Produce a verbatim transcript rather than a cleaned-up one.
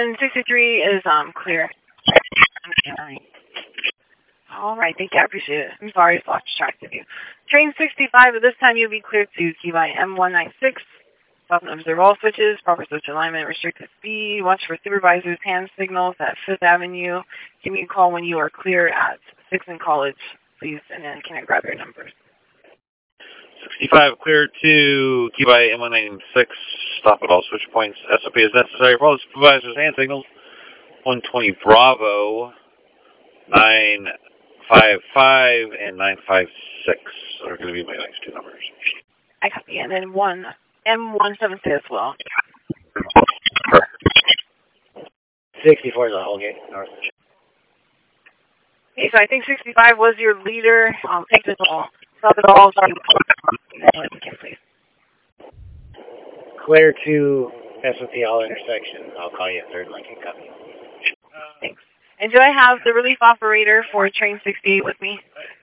And sixty-three is um clear. All right, thank you. I appreciate it. I'm sorry I lost track of you. Train sixty-five, at this time you'll be cleared to key by M one ninety-six. Stop and observe all switches, proper switch alignment, restricted speed. Watch for supervisors' hand signals at Fifth Avenue. Give me a call when you are clear at sixth and College, please, and then can I grab your numbers? sixty-five, clear to key by M one ninety-six. Stop at all switch points. S O P is necessary. Follow the supervisor's hand signals. one twenty Bravo, nine five five and nine five six are going to be my next two numbers. I copy, and then one M one seventy as well. sixty-four is a Holgate North. Okay, so I think sixty-five was your leader. Um, take this all. Stop it all. Please. Clear to S O P all intersection. I'll call you third Lincoln Company. Thanks. And do I have the relief operator for train sixty-eight with me?